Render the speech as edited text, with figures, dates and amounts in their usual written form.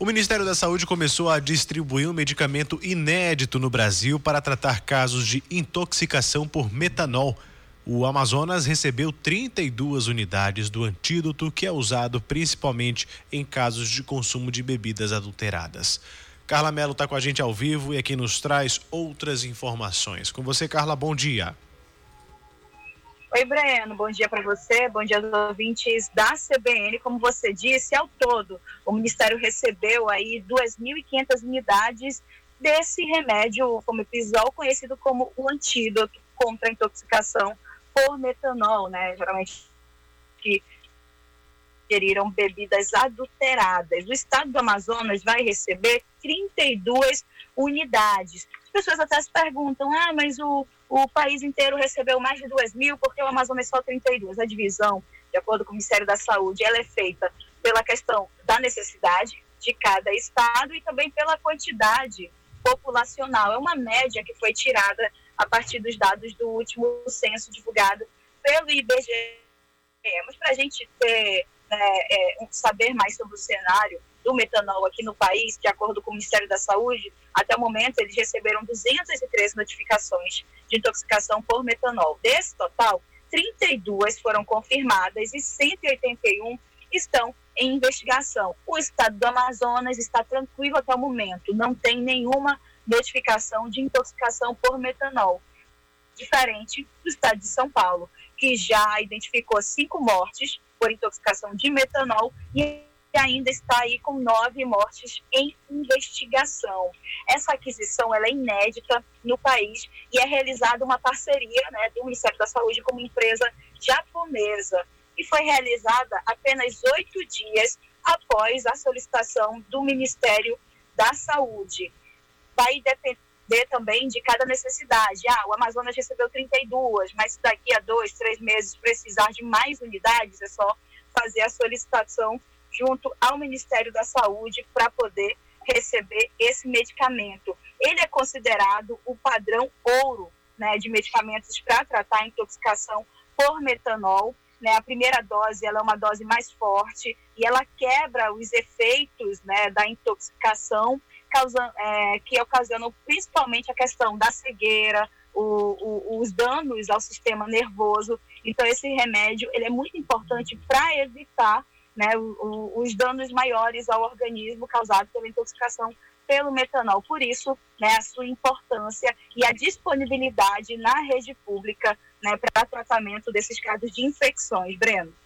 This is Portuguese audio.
O Ministério da Saúde começou a distribuir um medicamento inédito no Brasil para tratar casos de intoxicação por metanol. O Amazonas recebeu 32 unidades do antídoto, que é usado principalmente em casos de consumo de bebidas adulteradas. Carla Mello está com a gente ao vivo e aqui nos traz outras informações. Com você, Carla, bom dia. Oi, Breno, bom dia para você, bom dia aos ouvintes da CBN. Como você disse, ao todo, o Ministério recebeu aí 2.500 unidades desse remédio fomepizol, conhecido como o antídoto contra a intoxicação por metanol, né? Geralmente que ingeriram bebidas adulteradas. O estado do Amazonas vai receber 32 unidades. As pessoas até se perguntam, mas o país inteiro recebeu mais de 2.000, porque o Amazonas só 32. A divisão, de acordo com o Ministério da Saúde, ela é feita pela questão da necessidade de cada estado e também pela quantidade populacional. É uma média que foi tirada a partir dos dados do último censo divulgado pelo IBGE. Mas para a gente ter, saber mais sobre o cenário do metanol aqui no país, de acordo com o Ministério da Saúde, até o momento eles receberam 213 notificações de intoxicação por metanol. Desse total, 32 foram confirmadas e 181 estão em investigação. O estado do Amazonas está tranquilo até o momento, não tem nenhuma notificação de intoxicação por metanol, diferente do estado de São Paulo, que já identificou 5 mortes por intoxicação de metanol e ainda está aí com 9 mortes em investigação. Essa aquisição ela é inédita no país e é realizada uma parceria, do Ministério da Saúde com uma empresa japonesa, e foi realizada apenas 8 dias após a solicitação do Ministério da Saúde. Vai depender também de cada necessidade. O Amazonas recebeu 32, mas se daqui a 2, 3 meses precisar de mais unidades, é só fazer a solicitação junto ao Ministério da Saúde para poder receber esse medicamento. Ele é considerado o padrão ouro, de medicamentos para tratar a intoxicação por metanol. A primeira dose ela é uma dose mais forte e ela quebra os efeitos, da intoxicação, que ocasionam principalmente a questão da cegueira, os danos ao sistema nervoso. Então, esse remédio ele é muito importante para evitar os danos maiores ao organismo causados pela intoxicação pelo metanol. Por isso, a sua importância e a disponibilidade na rede pública, para tratamento desses casos de infecções. Breno.